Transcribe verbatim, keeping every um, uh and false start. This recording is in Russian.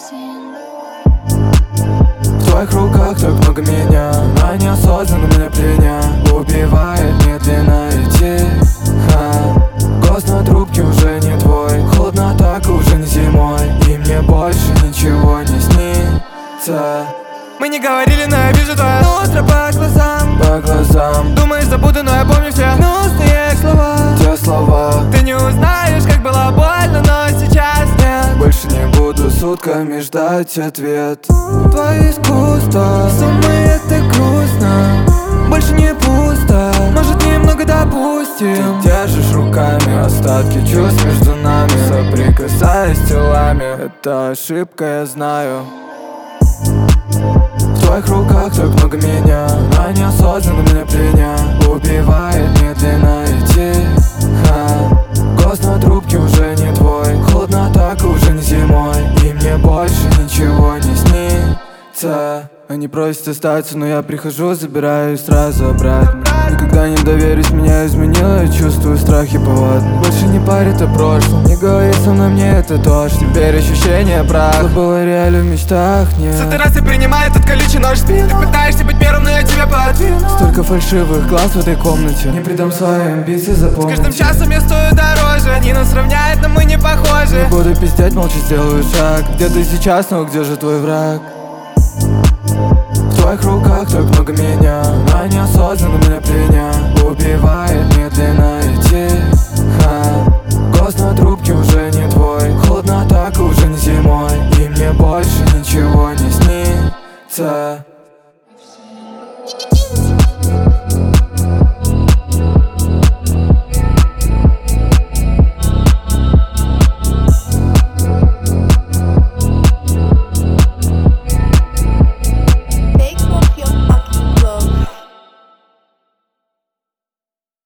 В твоих руках так много меня, но неосознанно меня пленя убивает медленно и тихо. Голос на трубке уже не твой, холодно так уже не зимой, и мне больше ничего не снится. Мы не говорили, но я вижу твое утро по глазам. По глазам Думаешь, забуду, но я помню все гнусные слова. те слова. Ты не узнаешь, как было больно, но сейчас нет. Больше не буду сутками ждать ответ. Твое искусство, с ума это грустно. Больше не пусто, может немного допустим. Ты держишь руками остатки чувств между нами, соприкасаясь телами. Это ошибка, я знаю. В твоих руках так много меня, но неосознанно меня пленя убивает медленно и тихо. Голос на трубке уже не твой, холодно так уже не зимой, и мне больше ничего не снится. Они просят остаться, но я прихожу, забираю сразу обратно. Никогда не доверюсь, меня изменило, я чувствую страх и повадно. Больше не парит о прошлом, не говори со мной, мне это тоже. Теперь ощущение прах, было реально в мечтах, нет. Сотый раз я принимаю этот колючий нож в спину. Ты пытаешься быть первым, но я тебя подвину. Столько фальшивых глаз в этой комнате, не предам свои амбиции, С запомни. каждым часом я стою дороже. Они нас равняют, но мы не похожи. Не буду пиздеть, молча сделаю шаг. Где ты сейчас, но где же твой враг? В твоих руках так много меня, но неосознанно меня пленя убивает медленно